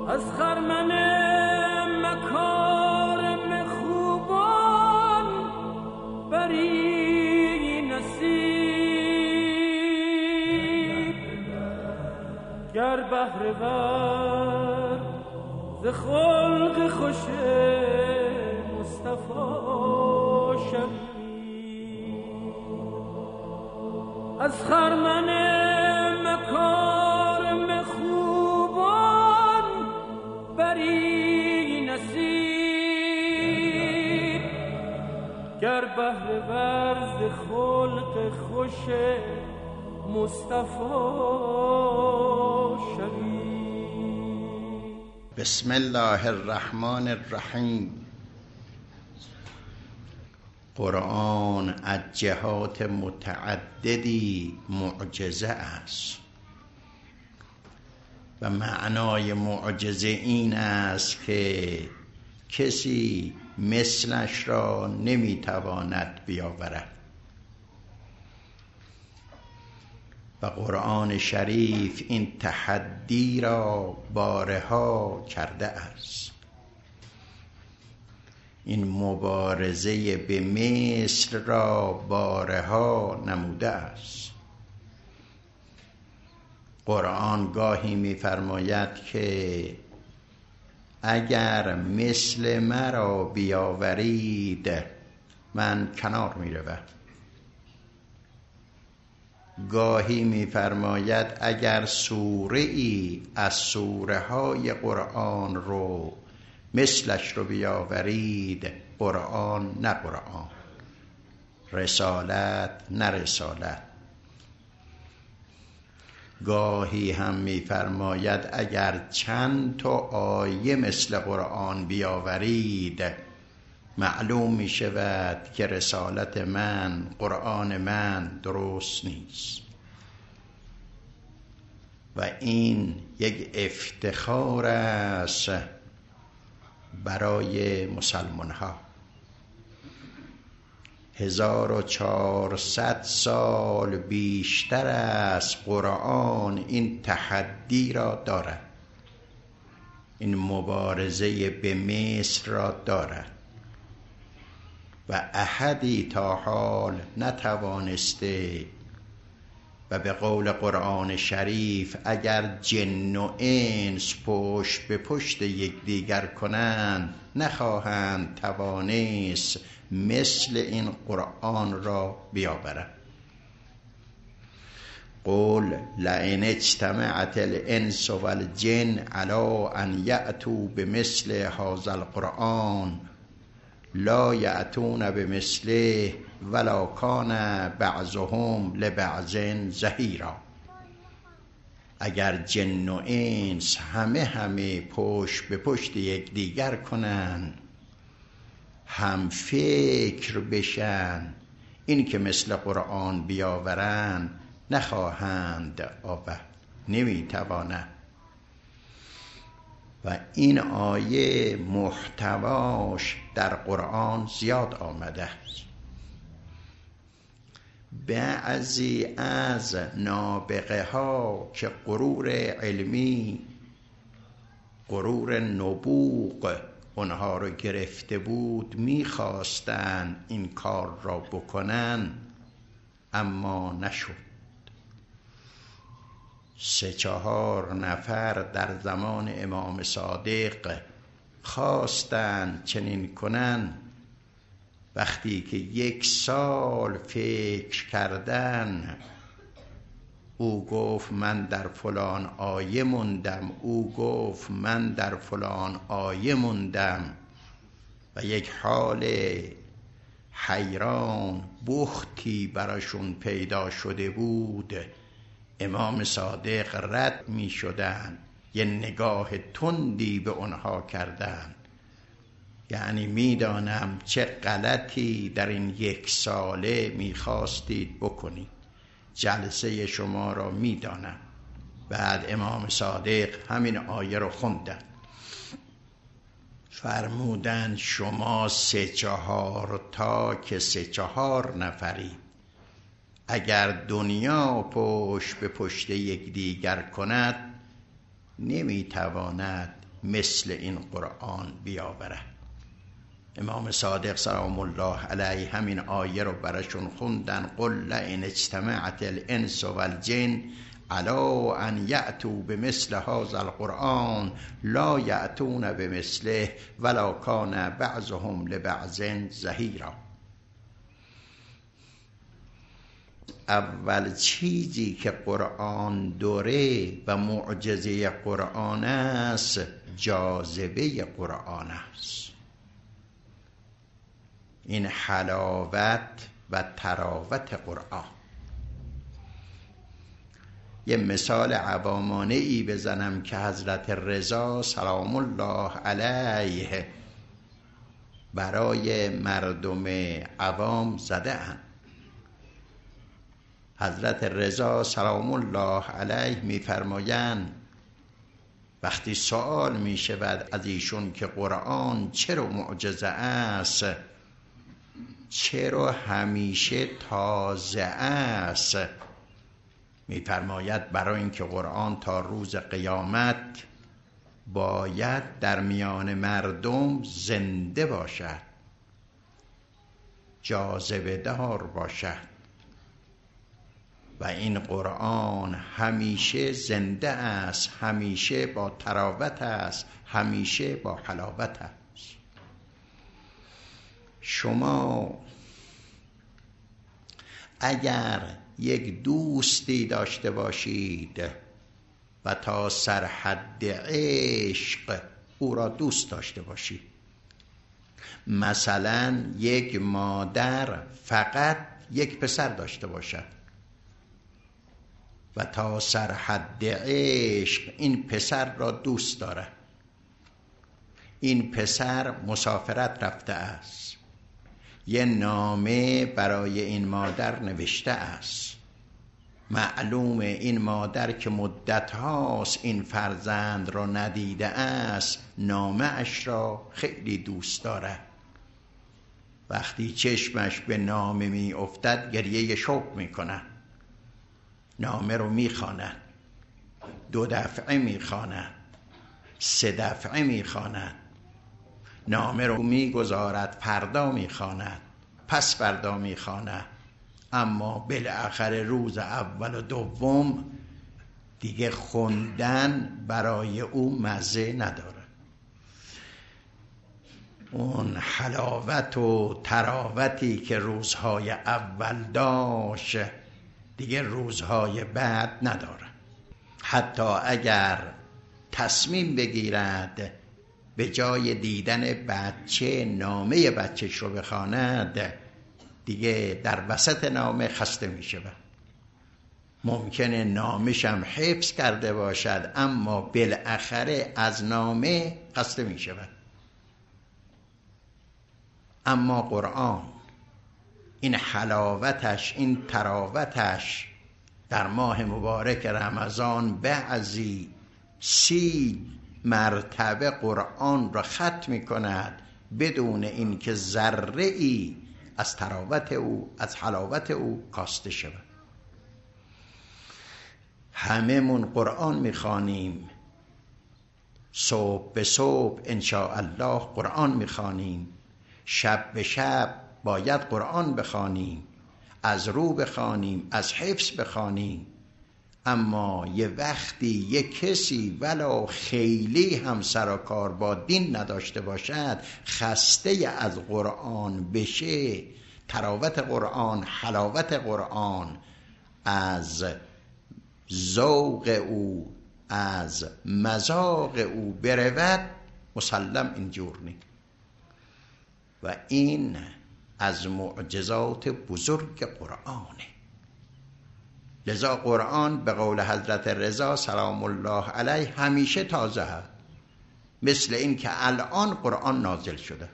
از خرمن مکارم خوبان بری نصیب، گر بهره ور ز خلق خوش مصطفی شوی. از خرمن مکارم خوبان بری نصیب، گر بهره ور ز خلق خوش مصطفی شوی. بسم الله الرحمن الرحیم. قرآن از جهات متعددی معجزه است و معنای معجزه این است که کسی مثلش را نمیتواند بیاورد و قرآن شریف این تحدی را بارها کرده است. این مبارزه به مثل را بارها نموده است. قرآن گاهی می‌فرماید که اگر مثل مرا بیاورید من کنار می‌روم. گاهی می‌فرماید اگر سوره ای از سوره های قرآن رو مثلش رو بیاورید، قرآن نه قرآن، رسالت نه رسالت. گاهی هم می‌فرماید اگر چند تا آیه مثل قرآن بیاورید معلوم می شود که رسالت من، قرآن من درست نیست. و این یک افتخار است برای مسلمان ها. 1400 سال بیشتر از قرآن این تحدی را دارد، این مبارزه به مثل را دارد و احدی تا حال نتوانسته و به قول قرآن شریف اگر جن و انس پشت به پشت یکدیگر کنند نخواهند توانست مثل این قرآن را بیاورند. قل لئن اجتمعت الانس والجن علی ان یأتوا بمثل هذا القرآن لا یأتون بمثله ولو کان بعضهم لبعض ظهیرا. اگر جن و انس همه پشت به پشت یکدیگر کنن، هم فکر بشن، این که مثل قرآن بیاورن نخواهند آورد، نمیتوانند. و این آیه محتواش در قرآن زیاد آمده است. بعضی از نابغه ها که غرور علمی، غرور نبوغ اونها رو گرفته بود، میخواستن این کار را بکنن اما نشد. 3-4 نفر در زمان امام صادق خواستند چنین کنن. وقتی که 1 سال فکر کردن، او گفت من در فلان آیه موندم، او گفت من در فلان آیه موندم و یک حال حیران بختی براشون پیدا شده بود. امام صادق رد می شدن، یه نگاه تندی به اونها کردن، یعنی میدانم چه غلطی در این 1 ساله میخواستید بکنید، جلسه شما را میدانم. بعد امام صادق همین آیه رو خوندن، فرمودن شما 3-4 تا که 3-4 نفری، اگر دنیا پشت به پشت یکدیگر کند نمیتواند مثل این قرآن بیاوره. امام صادق سلام الله علیه همین آیه رو براشون خوندن: قل لئن اجتمعت الانس والجن علی ان یأتوا بمثل هذا القرآن لا یأتون بمثله ولو کان بعضهم لبعض ظهیرا. اول چیزی که قرآن دوره و معجزه قرآن است جاذبه قرآن است. این حلاوت و تراوت قرآن. یه مثال عوامانه ای بزنم که حضرت رضا سلام الله علیه برای مردم عوام زده اند. حضرت رضا سلام الله علیه می‌فرمایند وقتی سوال می شود از ایشون که قرآن چرا معجزه است، چرا همیشه تازه است، می‌فرماید برای اینکه قرآن تا روز قیامت باید در میان مردم زنده باشد، جاذبه دار باشد و این قرآن همیشه زنده است، همیشه با تراوت است، همیشه با حلاوت است. شما اگر یک دوستی داشته باشید و تا سرحد عشق او را دوست داشته باشید، مثلا یک مادر فقط یک پسر داشته باشد و تا سرحد عشق این پسر را دوست دارد، این پسر مسافرت رفته است، یه نامه برای این مادر نوشته است، معلوم این مادر که مدت هاست این فرزند را ندیده است، نامه اش را خیلی دوست دارد. وقتی چشمش به نامه می افتد گریه شوق می کند، نامه رو می خواند، 2 دفعه می خواند، 3 دفعه می خواند، نامه رو می گذارد، فردا می خواند، پس فردا می خواند، اما بالاخره روز اول و دوم دیگه خوندن برای او مزه نداره. اون حلاوت و تراوتی که روزهای اول داشت دیگه روزهای بعد نداره. حتی اگر تصمیم بگیرد به جای دیدن بچه نامه بچهش رو بخواند، دیگه در وسط نامه خسته می شود. ممکنه نامش هم حفظ کرده باشد اما بالاخره از نامه خسته می شود. اما قرآن این حلاوتش، این تراوتش در ماه مبارک رمضان بعضی 30 مرتبه قرآن را ختم می کند بدون اینکه ذره ای از تراوت او، از حلاوت او کاسته شود. هممون قرآن میخوانیم، صبح به صبح انشاءالله قرآن میخوانیم، شب به شب باید قرآن بخوانیم، از رو بخوانیم، از حفظ بخوانیم، اما یه وقتی یه کسی ولو خیلی هم سر و کار با دین نداشته باشد خسته از قرآن بشه، تراوت قرآن، حلاوت قرآن از ذوق او، از مذاق او برود، مسلم اینجور نیست. و این از معجزات بزرگ قرآنه. لذا قرآن به قول حضرت رضا سلام الله علیه همیشه تازه هست، مثل این که الان قرآن نازل شده.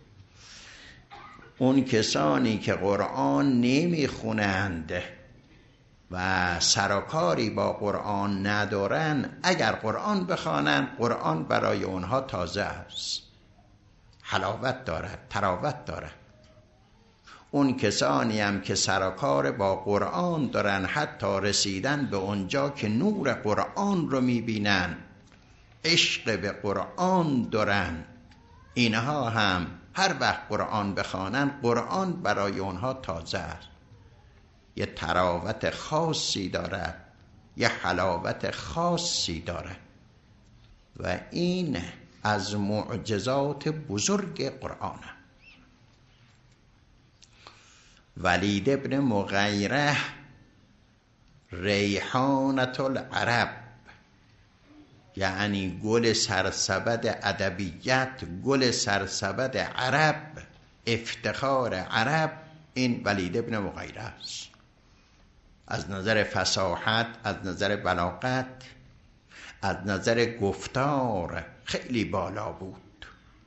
اون کسانی که قرآن نمیخونند و سرکاری با قرآن ندارن، اگر قرآن بخوانند قرآن برای اونها تازه است، حلاوت دارد، تراوت دارد. اون کسانی هم که سرکار با قرآن دارن، حتی رسیدن به اونجا که نور قرآن رو میبینن، عشق به قرآن دارن، اینها هم هر وقت قرآن بخوانن قرآن برای اونها تازه است، یه تراوت خاصی دارد، یه حلاوت خاصی دارد و این از معجزات بزرگ قرآن. ولید ابن مغیره ریحانة العرب، یعنی گل سرسبد ادبیت، گل سرسبد عرب، افتخار عرب، این ولید ابن مغیره است. از نظر فصاحت، از نظر بلاغت، از نظر گفتار خیلی بالا بود.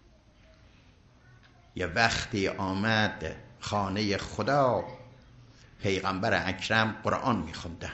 یه وقتی آمد خانه خدا، پیغمبر اکرم قرآن میخوندن.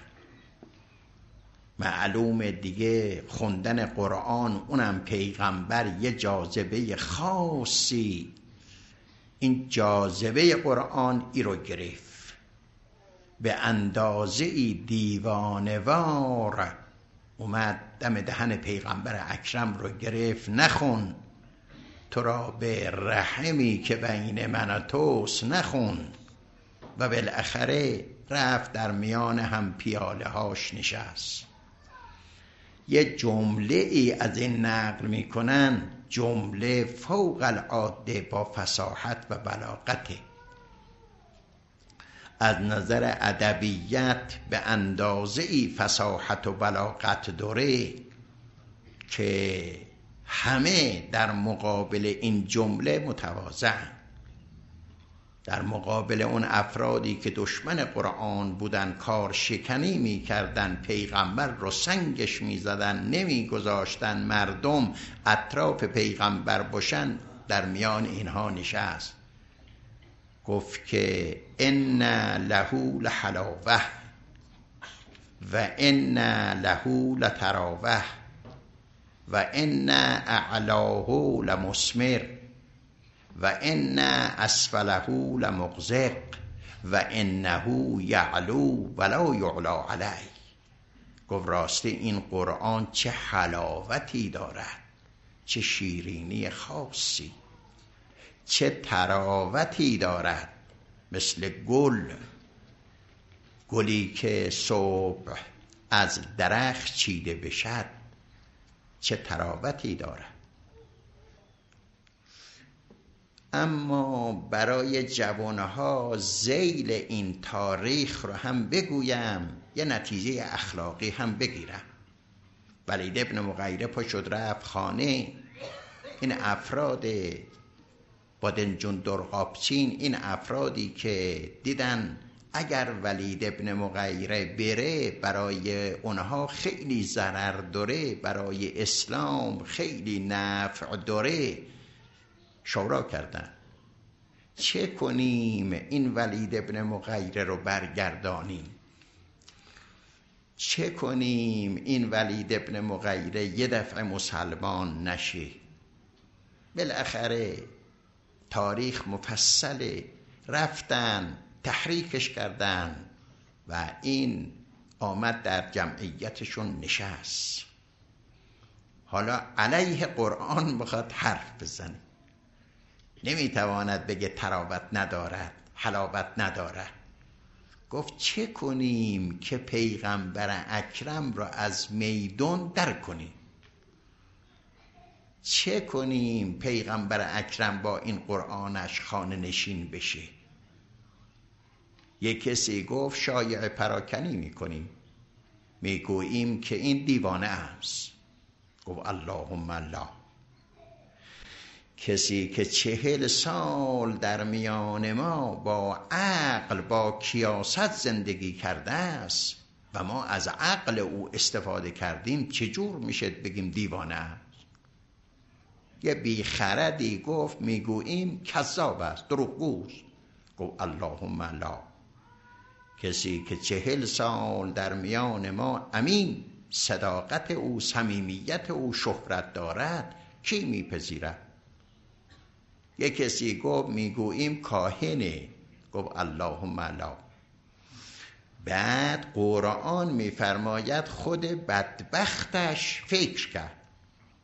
معلوم دیگه خوندن قرآن، اونم پیغمبر، یه جاذبه خاصی، این جاذبه قرآن ای رو گرفت، به اندازه ای دیوانوار اومد دم دهن پیغمبر اکرم رو گرفت، نخون تو را به رحمی که بین من و توست نخون. و بالاخره رفت در میان هم پیاله هاش نشست. یه جمله ای از این نقل میکنن، جمله فوق العاده با فصاحت و بلاغته. از نظر ادبیت به اندازه ای فصاحت و بلاغت داره که همه در مقابل این جمله متواضعن. در مقابل اون افرادی که دشمن قرآن بودن، کار شکنی می کردن، پیغمبر رو سنگش می زدن، نمی گذاشتن مردم اطراف پیغمبر باشن، در میان اینها نشست. گفت که ان له لحلاوه و ان له لتراوه و ان اعلاه لمثمر و ان اسفله لمغزق و انه یعلو ولا یعلا علیه. گفت راستی این قرآن چه حلاوتی دارد، چه شیرینی خاصی، چه تراوتی دارد، مثل گلی که صبح از درخت چیده بشد، چه تراوتی دارد. اما برای جوانها ذیل این تاریخ رو هم بگویم، یه نتیجه اخلاقی هم بگیرم. ولید ابن مغیره پا شد رفت خانه. این افراد بادنجون درقابچین، این افرادی که دیدن اگر ولید ابن مغیره بره برای اونها خیلی ضرر داره، برای اسلام خیلی نفع داره، شورا کردن چه کنیم این ولید ابن مغیره رو برگردانیم، چه کنیم این ولید ابن مغیره یه دفعه مسلمان نشه. بالاخره تاریخ مفصله، رفتن تحریکش کردن و این آمد در جمعیتشون نشست. حالا علیه قرآن میخواد حرف بزنه، نمیتواند بگه تراوت ندارد، حلاوت ندارد. گفت چه کنیم که پیغمبر اکرم را از میدان در کنیم، چه کنیم پیغمبر اکرم با این قرآنش خانه نشین بشه. یک کسی گفت شایعه پراکنی میکنیم، میگوییم که این دیوانه است. گفت اللهم الله. کسی که 40 سال در میان ما با عقل، با کیاست زندگی کرده است و ما از عقل او استفاده کردیم، چجور میشه بگیم دیوانه است؟ یه بیخردی گفت میگوییم کذاب است، دروغگوست. گفت اللهم لا. کسی که 40 سال در میان ما امین، صداقت او، صمیمیت او شهرت دارد، کی میپذیرد؟ یک کسی گفت میگوییم کاهنه. گفت اللهم لا. بعد قرآن میفرماید خود بدبختش فکر کرد،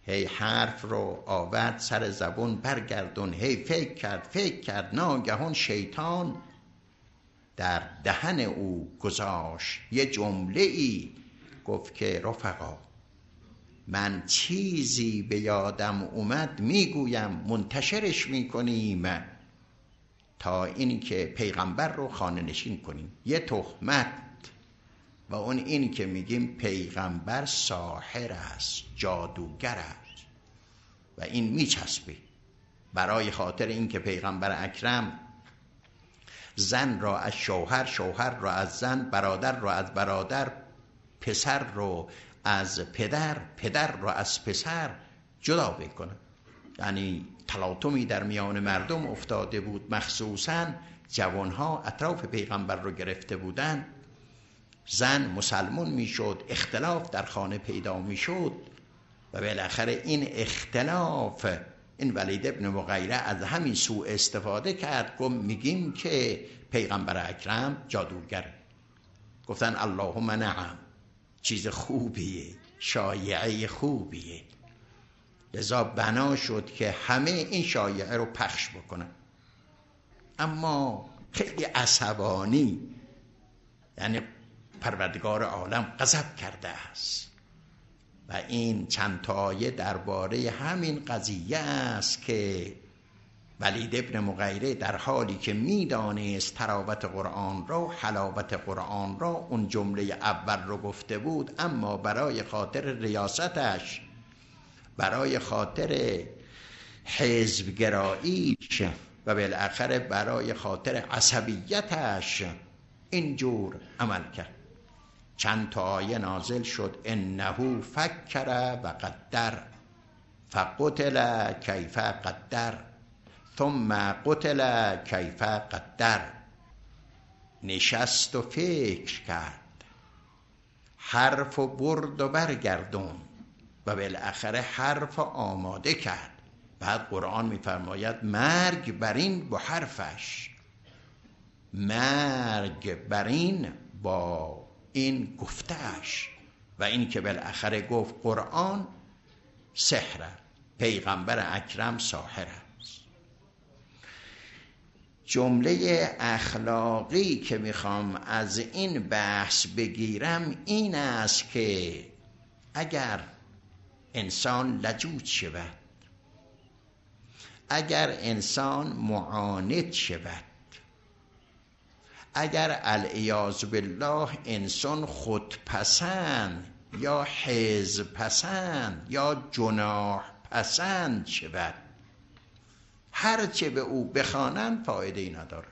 هی حرف رو آورد سر زبون، برگردون، هی فکر کرد. ناگهان شیطان در دهن او گذاشت یه جمله ای، گفت که رفقا من چیزی به یادم اومد میگویم، منتشرش میکنیم تا این که پیغمبر رو خانه نشین کنیم. یه تهمت، و اون این که میگیم پیغمبر ساحر است، جادوگر است و این میچسبه. برای خاطر این که پیغمبر اکرم زن را از شوهر، شوهر را از زن، برادر را از برادر، پسر را از پدر، پدر را از پسر جدا بکنه. یعنی تلاطمی در میان مردم افتاده بود، مخصوصاً جوانها اطراف پیغمبر رو گرفته بودن. زن مسلمان میشد، اختلاف در خانه پیدا میشد و بالاخره این اختلاف، این ولید ابن مغیره از همین سوء استفاده کرد. میگیم که پیغمبر اکرم جادوگره. گفتن اللهم نعم، چیز خوبیه، شایعه خوبیه. لذا بنا شد که همه این شایعه رو پخش بکنن. اما خیلی عصبانی، یعنی پروردگار عالم غضب کرده است و این چند تا آیه درباره همین قضیه است که ولید ابن مغیره در حالی که میدانست تراوت قرآن را، حلاوت قرآن را، اون جمله اول رو گفته بود، اما برای خاطر ریاستش، برای خاطر حزبگراییش و بالاخره برای خاطر عصبیتش اینجور عمل کرد. چند تا آیه نازل شد، انه فکر و قدر فقتل کیف قدر ثم قتل کیف قدر. نشست و فکر کرد، حرف و برد و برگردون و بالاخره حرف آماده کرد. بعد قرآن میفرماید مرگ بر این با حرفش، مرگ بر این با این گفتش. و این که بالاخره گفت قرآن سحر، پیغمبر اکرم ساحر است. جمله اخلاقی که میخوام از این بحث بگیرم این است که اگر انسان لجوج شود، اگر انسان معاند شود، اگر العیاذ بالله انسان خودپسند یا حزب پسند یا جناح پسند شود، هرچه به او بخوانند فایده ای نداره.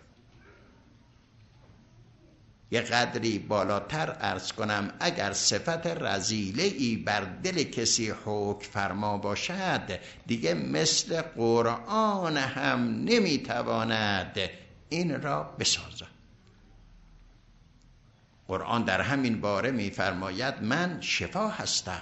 یه قدری بالاتر عرض کنم، اگر صفت رذیله ای بر دل کسی حکم فرما باشد، دیگه مثل قرآن هم نمیتواند این را بسازد. قرآن در همین باره میفرماید من شفا هستم،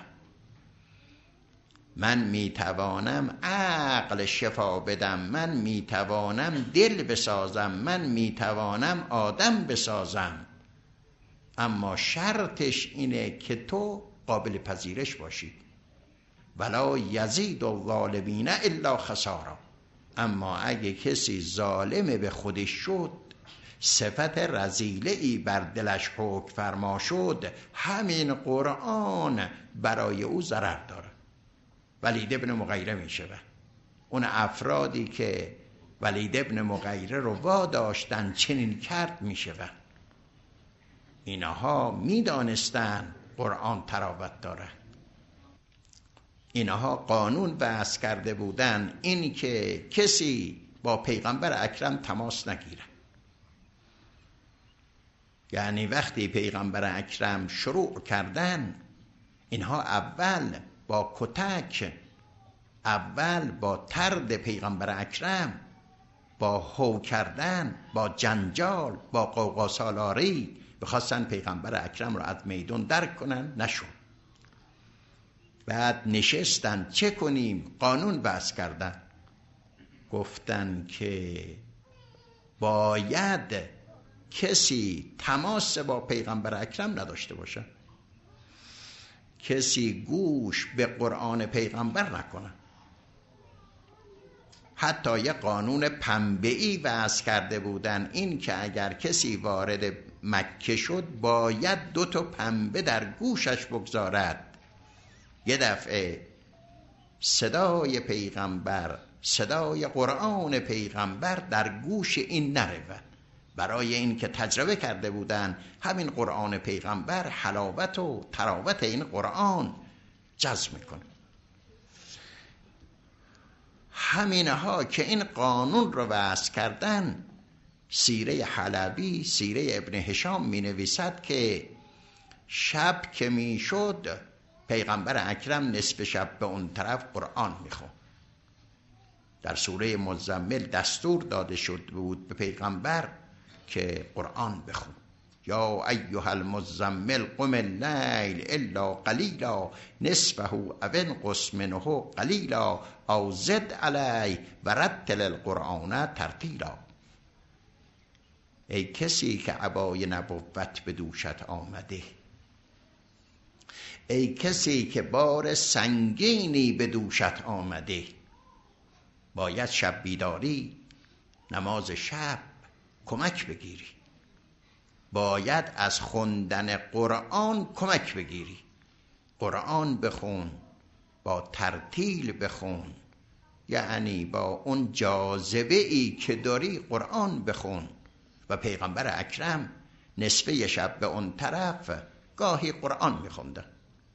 من میتوانم عقل شفا بدم، من میتوانم دل بسازم، من میتوانم آدم بسازم، اما شرطش اینه که تو قابل پذیرش باشی. ولا یزید الظالمین الا خسارا. اما اگه کسی ظالم به خودش شد، صفت رذیله ای بر دلش حکم فرما شد، همین قرآن برای او ضرر داره. ولید ابن مغیره می شود. اون افرادی که ولید ابن مغیره رو واداشتن چنین کرد می شود. اینها می دانستن قرآن تراوت داره. اینها قانون وضع کرده بودن این که کسی با پیغمبر اکرم تماس نگیره. یعنی وقتی پیغمبر اکرم شروع کردن، اینها اول با کتک، اول با طرد پیغمبر اکرم، با هو کردن، با جنجال، با غوغا سالاری بخواستن پیغمبر اکرم رو از میدون درک کنن، نشون. بعد نشستن چه کنیم؟ قانون وضع کردن. گفتن که باید کسی تماس با پیغمبر اکرم نداشته باشه. کسی گوش به قرآن پیغمبر نکنه. حتی یه قانون پنبه‌ای وضع کرده بودن، این که اگر کسی وارد مکه شد باید 2 تا پنبه در گوشش بگذارد. یه دفعه صدای پیغمبر، صدای قرآن پیغمبر در گوش این نرود، برای این که تجربه کرده بودن همین قرآن پیغمبر حلاوت و تراوت این قرآن جذب میکنه. همینها که این قانون رو وضع کردن، سیره حلبی، سیره ابن هشام می نویسد که شب که می شد پیغمبر اکرم نصف شب به اون طرف قرآن می خون. در سوره مزمل دستور داده شد بود به پیغمبر که قرآن بخون. یا ایها المزمل قم اللیل الا قلیلا نصفه او انقص منه قلیلا او زد علی و رتل القرآن ترتیلا. ای کسی که عبای نبوت به دوشت آمده، ای کسی که بار سنگینی به دوشت آمده، باید شب بیداری، نماز شب کمک بگیری، باید از خوندن قرآن کمک بگیری. قرآن بخون، با ترتیل بخون، یعنی با اون جاذبه ای که داری قرآن بخون. و پیغمبر اکرم نصفه شب به اون طرف گاهی قرآن میخوندن.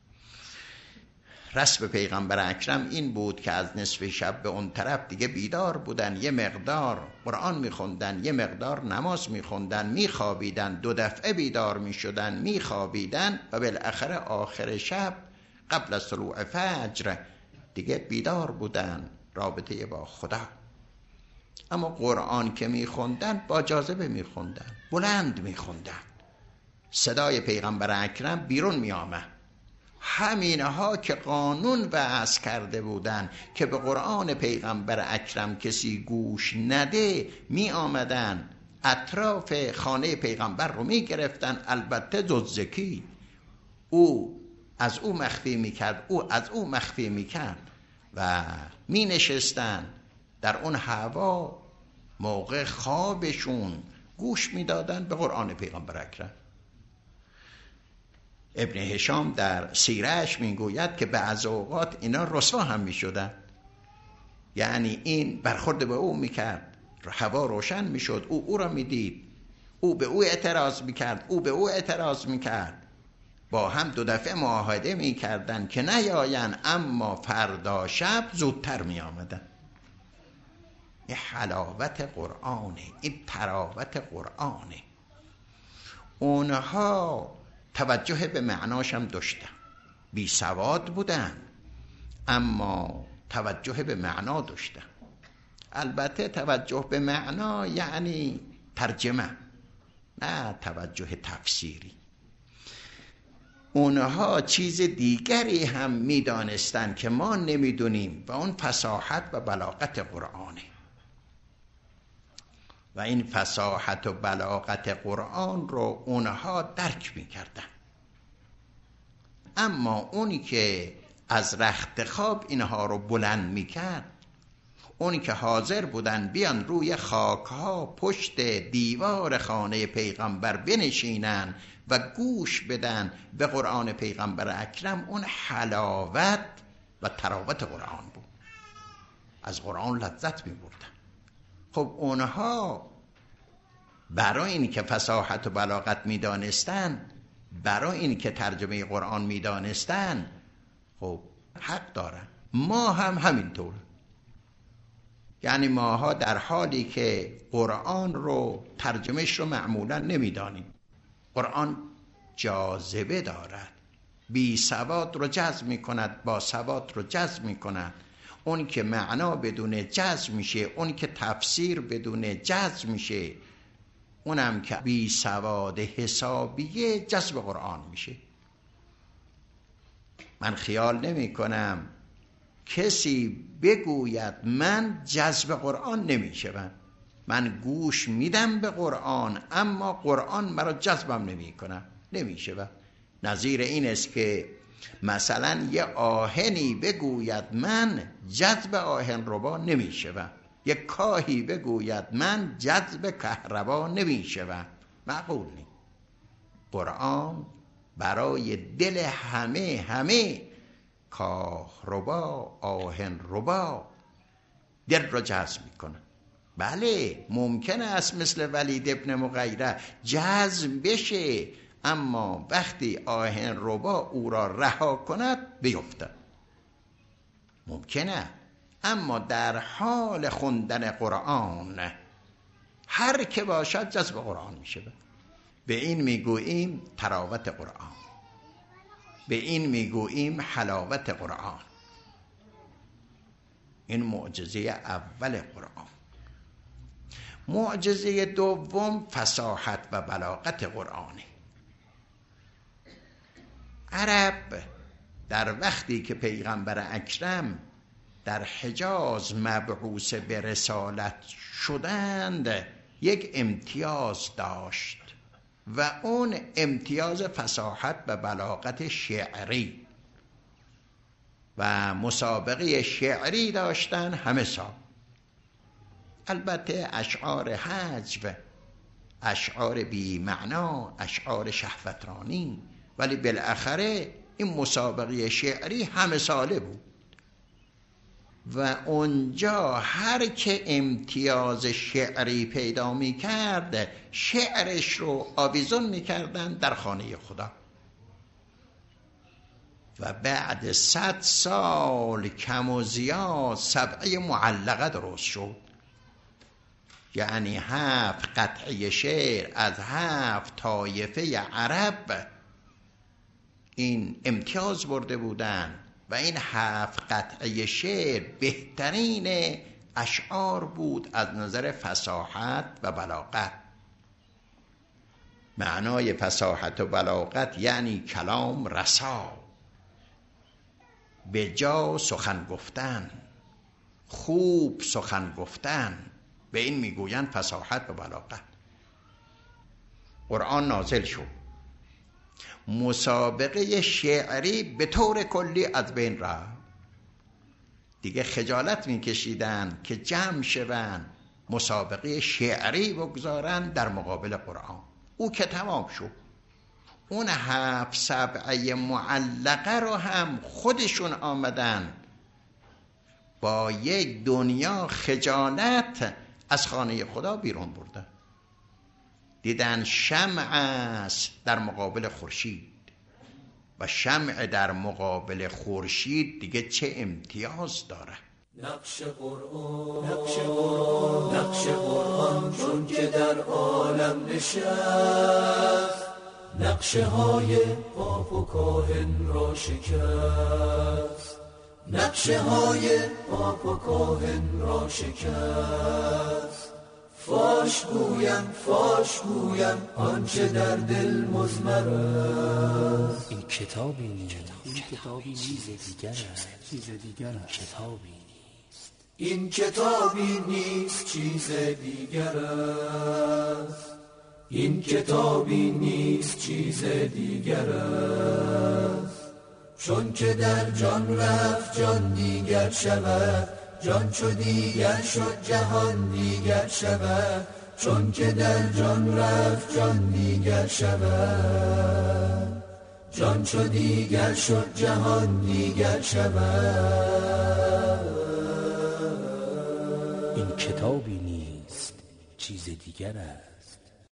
رسم پیغمبر اکرم این بود که از نصف شب به اون طرف دیگه بیدار بودن، یه مقدار قرآن میخوندن، یه مقدار نماز میخوندن، میخوابیدن، 2 دفعه بیدار میشدن، میخوابیدن و بالاخره آخر شب قبل از طلوع فجر دیگه بیدار بودن، رابطه با خدا. اما قرآن که میخوندن با جاذبه میخوندن، بلند میخوندن، صدای پیغمبر اکرم بیرون میآمد. همینها که قانون وضع کرده بودن که به قرآن پیغمبر اکرم کسی گوش نده، می آمدن اطراف خانه پیغمبر رو می گرفتن. البته دزدکی، او از او مخفی می کرد، او از او مخفی می کرد و می نشستن در اون هوا، موقع خوابشون گوش می دادن به قرآن پیغمبر اکرم. ابن هشام در سیرهش میگوید که بعض اوقات اینا رسوا هم میشدن، یعنی این برخورد به او میکرد، هوا روشن میشد، او را میدید، او به او اعتراض میکرد، او به او اعتراض میکرد، با هم 2 دفعه معاهده میکردن که نیاین، اما فردا شب زودتر میآمدن. این حلاوت قرآنه، این تراوت قرآنه. اونها توجه به معناش هم داشتن، بی سواد بودن اما توجه به معنا داشتن. البته توجه به معنا یعنی ترجمه، نه توجه تفسیری. اونها چیز دیگری هم میدانستن که ما نمیدونیم و اون فصاحت و بلاغت قرآنه. و این فصاحت و بلاغت قرآن رو اونها درک میکردن. اما اونی که از رخت خواب اینها رو بلند میکرد، اونی که حاضر بودن بیان روی خاکها پشت دیوار خانه پیغمبر بنشینن و گوش بدن به قرآن پیغمبر اکرم، اون حلاوت و تراوت قرآن بود. از قرآن لذت میبردن. خب اونها برای این که فصاحت و بلاغت میدانستن، برای این که ترجمه قرآن میدانستن، خب حق دارن. ما هم همینطور، یعنی ماها در حالی که قرآن رو ترجمهش رو معمولا نمیدانیم، قرآن جاذبه دارد، بی سواد رو جذب میکند، با سواد رو جذب میکند. اون که معنا بدون جذب میشه، اون که تفسیر بدون جذب میشه، اونم که بی سواد حسابیه جذب قرآن میشه. من خیال نمی کنم کسی بگوید من جذب قرآن نمیشم، من گوش میدم به قرآن اما قرآن مرا جذبم نمی کنم، نمیشه. نظیر این است که مثلا یه آهنی بگوید من جذب آهن ربا نمیشوم، یک کاهی بگوید من جذب کهربا نمیشوم، معقول نی. قرآن برای دل همه کاه ربا، آهن ربا دل را جذب میکنه. بله ممکنه است مثل ولید ابن مغیره جذب بشه، اما وقتی آهن ربا او را رها کند بیفتد. ممکنه، اما در حال خوندن قرآن هر که باشد جذب قرآن میشه. به این میگوییم تراوت قرآن، به این میگوییم حلاوت قرآن. این معجزه اول قرآن. معجزه دوم فصاحت و بلاغت قرآنه. عرب در وقتی که پیغمبر اکرم در حجاز مبعوث به رسالت شدند یک امتیاز داشت و اون امتیاز فصاحت و بلاغت شعری و مسابقه شعری داشتن همه سال. البته اشعار حذف، اشعار بی معنا، اشعار شهوترانی، ولی بالاخره این مسابقه شعری همه ساله بود و اونجا هر که امتیاز شعری پیدا می کرد شعرش رو آویزون می کردن در خانه خدا. و بعد 100 سال کم و زیاد سبعه معلقه درست شد، یعنی 7 قطعه شعر از 7 طایفه عرب این امتیاز برده بودن و این 7 قطعه شعر بهترین اشعار بود از نظر فصاحت و بلاغت. معنای فصاحت و بلاغت یعنی کلام رسا، به جا سخن گفتن، خوب سخن گفتن، به این میگویند فصاحت و بلاغت. قرآن نازل شد، مسابقه شعری به طور کلی از بین رفت. دیگه خجالت میکشیدن که جمع شوند مسابقه شعری بگذارن در مقابل قرآن. او که تمام شد. اون 7 سبعه معلقه رو هم خودشون آمدن با یک دنیا خجالت از خانه خدا بیرون بردن. دیدن شمع است در مقابل خورشید و شمع در مقابل خورشید دیگه چه امتیاز داره. نقش قرآن چون که در عالم نشست، نقشه های پاپ و کاهن را شکست، نقشه های پاپ و کاهن را شکست. فاش گویم آنچه در دل مضمر است. این کتابی نیست چیز دیگر است. این کتابی نیست چیز دیگر است. این کتابی نیست چیز دیگر است. چون که در جان رفت جان دیگر شود، جان چو دیگر شد جهان دیگر شود. چون که در جان رفت جان دیگر شود، جان چو دیگر شد جهان دیگر شود. این کتابی نیست چیز دیگر است.